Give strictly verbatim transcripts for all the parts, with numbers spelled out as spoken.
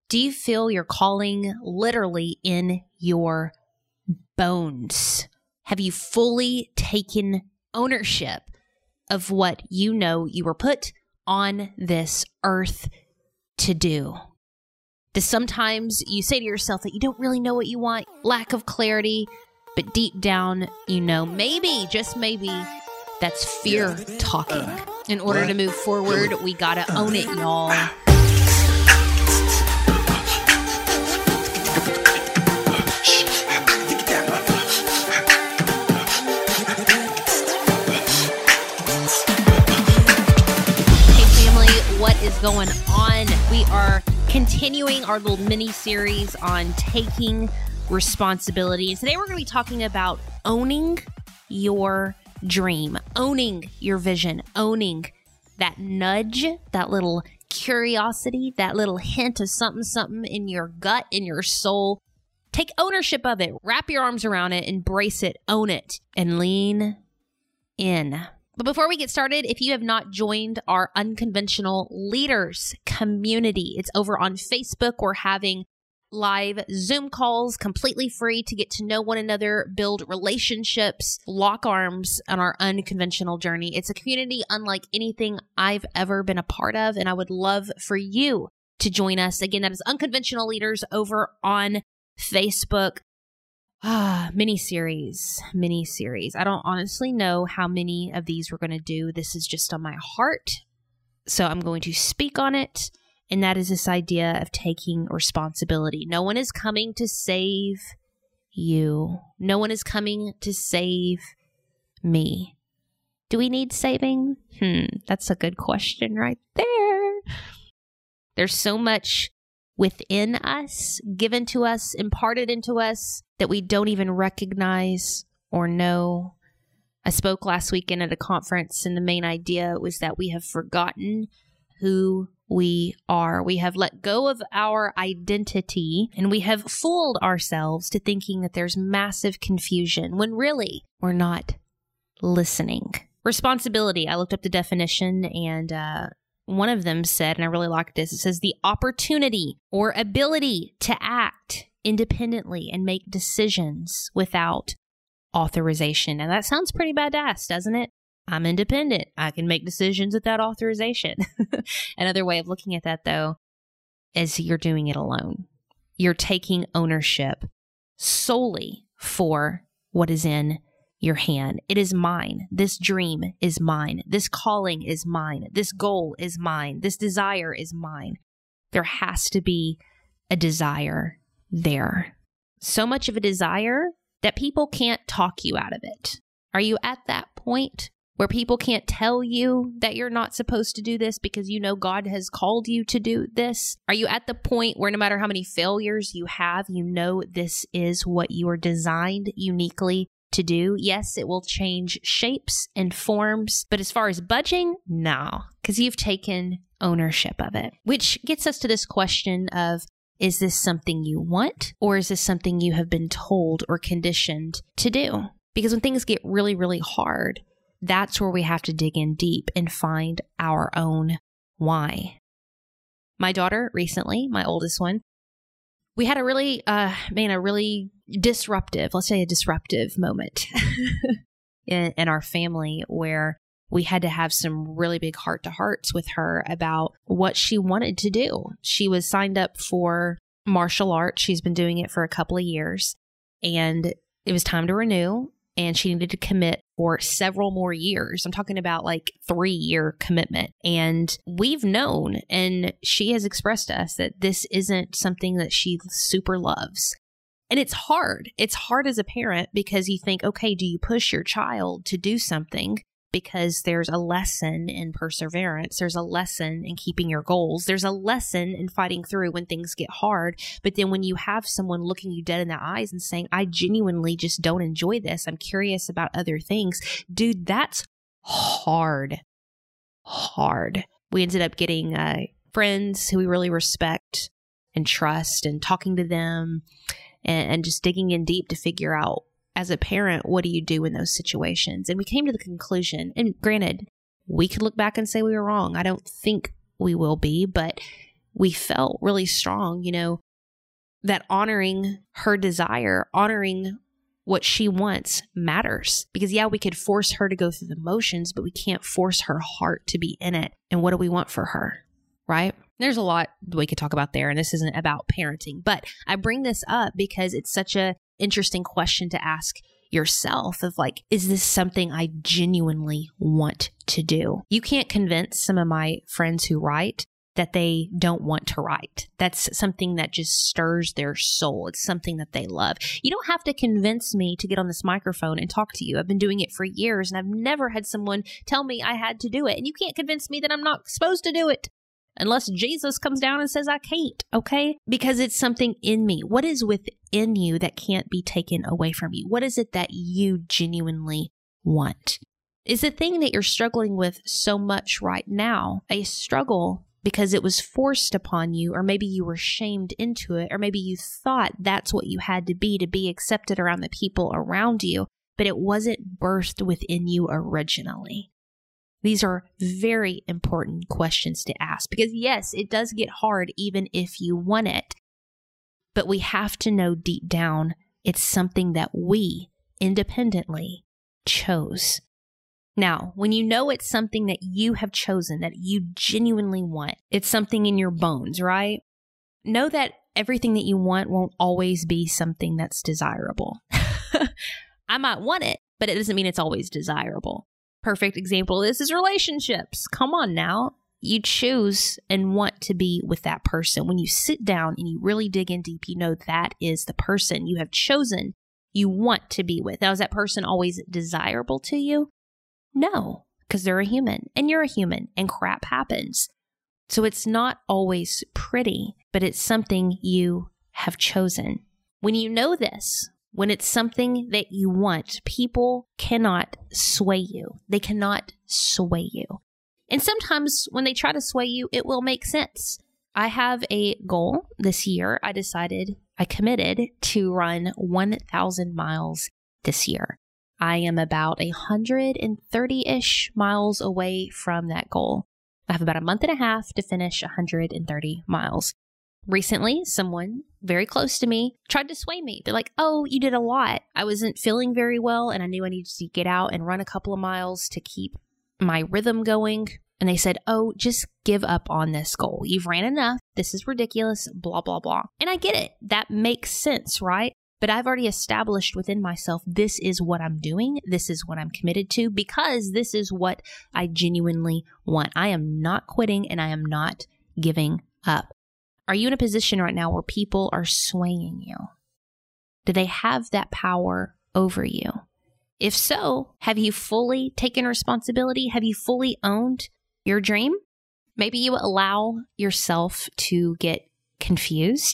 Do you feel your calling literally in your bones? Have you fully taken ownership of what you know you were put on this earth to do? Does sometimes you say to yourself that you don't really know what you want, lack of clarity, but deep down, you know, maybe, just maybe, that's fear talking. In order to move forward, we gotta own it, y'all. What is going on? We are continuing our little mini series on taking responsibility. And today we're going to be talking about owning your dream, owning your vision, owning that nudge, that little curiosity, that little hint of something, something in your gut, in your soul. Take ownership of it. Wrap your arms around it, embrace it, own it, and lean in. But before we get started, if you have not joined our Unconventional Leaders community, it's over on Facebook. We're having live Zoom calls completely free to get to know one another, build relationships, lock arms on our unconventional journey. It's a community unlike anything I've ever been a part of, and I would love for you to join us. Again, that is Unconventional Leaders over on Facebook. Ah, mini-series, mini-series. I don't honestly know how many of these we're going to do. This is just on my heart. So I'm going to speak on it. And that is this idea of taking responsibility. No one is coming to save you. No one is coming to save me. Do we need saving? Hmm, that's a good question right there. There's so much within us, given to us, imparted into us, that we don't even recognize or know. I spoke last weekend at a conference, and the main idea was that we have forgotten who we are. We have let go of our identity, and we have fooled ourselves to thinking that there's massive confusion, when really we're not listening. Responsibility. I looked up the definition, and uh, one of them said, and I really like this, it says the opportunity or ability to act independently and make decisions without authorization. Now that sounds pretty badass, doesn't it? I'm independent. I can make decisions without authorization. Another way of looking at that, though, is you're doing it alone. You're taking ownership solely for what is in your hand. It is mine. This dream is mine. This calling is mine. This goal is mine. This desire is mine. There has to be a desire there. So much of a desire that people can't talk you out of it. Are you at that point where people can't tell you that you're not supposed to do this because you know God has called you to do this? Are you at the point where no matter how many failures you have, you know this is what you are designed uniquely to do? Yes, it will change shapes and forms, but as far as budging, no, because you've taken ownership of it. Which gets us to this question of, is this something you want, or is this something you have been told or conditioned to do? Because when things get really, really hard, that's where we have to dig in deep and find our own why. My daughter recently, my oldest one, we had a really, uh, man, a really disruptive, let's say a disruptive moment in, in our family where we had to have some really big heart-to-hearts with her about what she wanted to do. She was signed up for martial arts. She's been doing it for a couple of years, and it was time to renew, and she needed to commit for several more years. I'm talking about like three-year commitment. And we've known, and she has expressed to us that this isn't something that she super loves. And it's hard. It's hard as a parent because you think, okay, do you push your child to do something because there's a lesson in perseverance. There's a lesson in keeping your goals. There's a lesson in fighting through when things get hard. But then when you have someone looking you dead in the eyes and saying, I genuinely just don't enjoy this, I'm curious about other things. Dude, that's hard. Hard. We ended up getting uh, friends who we really respect and trust and talking to them and, and just digging in deep to figure out, as a parent, what do you do in those situations? And we came to the conclusion, and granted, we could look back and say we were wrong. I don't think we will be, but we felt really strong, you know, that honoring her desire, honoring what she wants matters. Because yeah, we could force her to go through the motions, but we can't force her heart to be in it. And what do we want for her, right? There's a lot we could talk about there, and this isn't about parenting, but I bring this up because it's such a interesting question to ask yourself of like, is this something I genuinely want to do? You can't convince some of my friends who write that they don't want to write. That's something that just stirs their soul. It's something that they love. You don't have to convince me to get on this microphone and talk to you. I've been doing it for years and I've never had someone tell me I had to do it. And you can't convince me that I'm not supposed to do it unless Jesus comes down and says I can't, okay? Because it's something in me. What is within you that can't be taken away from you? What is it that you genuinely want? Is the thing that you're struggling with so much right now a struggle because it was forced upon you, or maybe you were shamed into it, or maybe you thought that's what you had to be to be accepted around the people around you, but it wasn't birthed within you originally? These are very important questions to ask because yes, it does get hard even if you want it, but we have to know deep down it's something that we independently chose. Now, when you know it's something that you have chosen, that you genuinely want, it's something in your bones, right? Know that everything that you want won't always be something that's desirable. I might want it, but it doesn't mean it's always desirable. Perfect example of this is relationships. Come on now. You choose and want to be with that person. When you sit down and you really dig in deep, you know that is the person you have chosen you want to be with. Now, is that person always desirable to you? No, because they're a human and you're a human and crap happens. So it's not always pretty, but it's something you have chosen. When you know this, when it's something that you want, people cannot sway you. They cannot sway you. And sometimes when they try to sway you, it will make sense. I have a goal this year. I decided, I committed to run one thousand miles this year. I am about one hundred thirty-ish miles away from that goal. I have about a month and a half to finish one hundred thirty miles. Recently, someone very close to me tried to sway me. They're like, oh, you did a lot. I wasn't feeling very well, and I knew I needed to get out and run a couple of miles to keep my rhythm going. And they said, oh, just give up on this goal. You've ran enough. This is ridiculous, blah, blah, blah. And I get it. That makes sense, right? But I've already established within myself, this is what I'm doing. This is what I'm committed to because this is what I genuinely want. I am not quitting and I am not giving up. Are you in a position right now where people are swaying you? Do they have that power over you? If so, have you fully taken responsibility? Have you fully owned your dream? Maybe you allow yourself to get confused.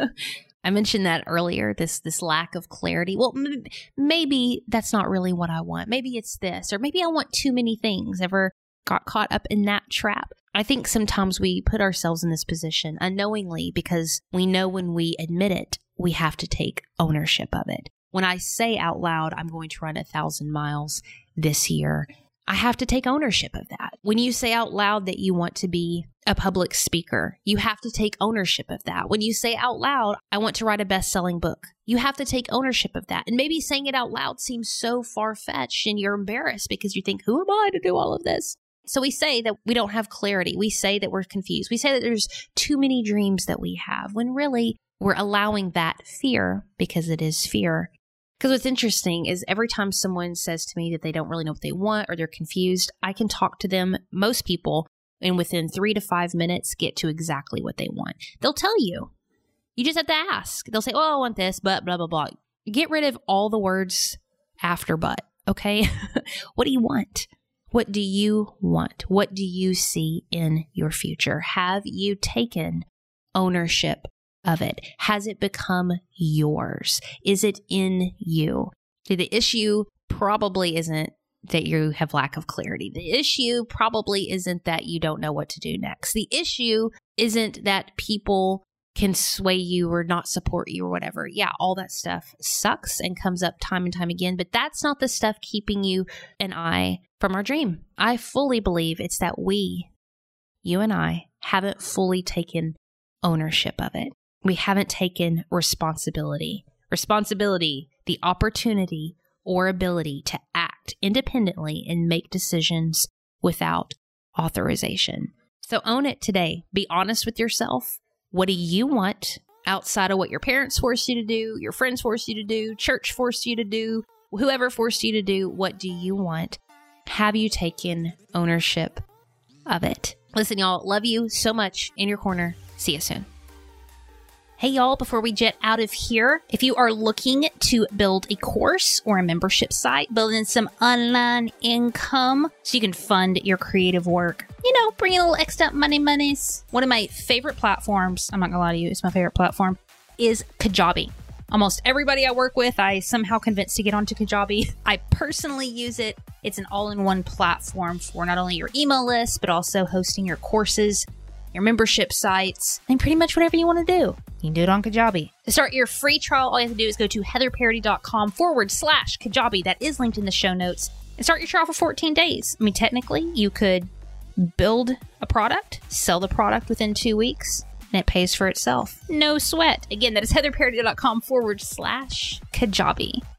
I mentioned that earlier, this this lack of clarity. Well, m- maybe that's not really what I want. Maybe it's this, or maybe I want too many things. Ever got caught up in that trap? I think sometimes we put ourselves in this position unknowingly because we know when we admit it, we have to take ownership of it. When I say out loud, I'm going to run a thousand miles this year, I have to take ownership of that. When you say out loud that you want to be a public speaker, you have to take ownership of that. When you say out loud, I want to write a best-selling book, you have to take ownership of that. And maybe saying it out loud seems so far-fetched and you're embarrassed because you think, who am I to do all of this? So we say that we don't have clarity. We say that we're confused. We say that there's too many dreams that we have, when really we're allowing that fear, because it is fear. Because what's interesting is every time someone says to me that they don't really know what they want or they're confused, I can talk to them, most people, and within three to five minutes get to exactly what they want. They'll tell you. You just have to ask. They'll say, oh, I want this, but blah, blah, blah. Get rid of all the words after but, okay? What do you want? What do you want? What do you see in your future? Have you taken ownership of it? Has it become yours? Is it in you? See, the issue probably isn't that you have lack of clarity. The issue probably isn't that you don't know what to do next. The issue isn't that people can sway you or not support you or whatever. Yeah, all that stuff sucks and comes up time and time again, but that's not the stuff keeping you and I from our dream. I fully believe it's that we, you and I, haven't fully taken ownership of it. We haven't taken responsibility. Responsibility, the opportunity or ability to act independently and make decisions without authorization. So own it today. Be honest with yourself. What do you want outside of what your parents forced you to do, your friends forced you to do, church forced you to do, whoever forced you to do? What do you want? Have you taken ownership of it? Listen, y'all, love you so much. In your corner. See you soon. Hey, y'all, before we jet out of here, if you are looking to build a course or a membership site, building some online income so you can fund your creative work, you know, bring in a little extra money monies. One of my favorite platforms, I'm not gonna lie to you, it's my favorite platform, is Kajabi. Almost everybody I work with, I somehow convinced to get onto Kajabi. I personally use it. It's an all-in-one platform for not only your email list, but also hosting your courses, your membership sites, and pretty much whatever you want to do. You can do it on Kajabi. To start your free trial, all you have to do is go to heatherparody.com forward slash Kajabi. That is linked in the show notes. And start your trial for fourteen days. I mean, technically, you could build a product, sell the product within two weeks, and it pays for itself. No sweat. Again, that is heatherparody.com forward slash Kajabi.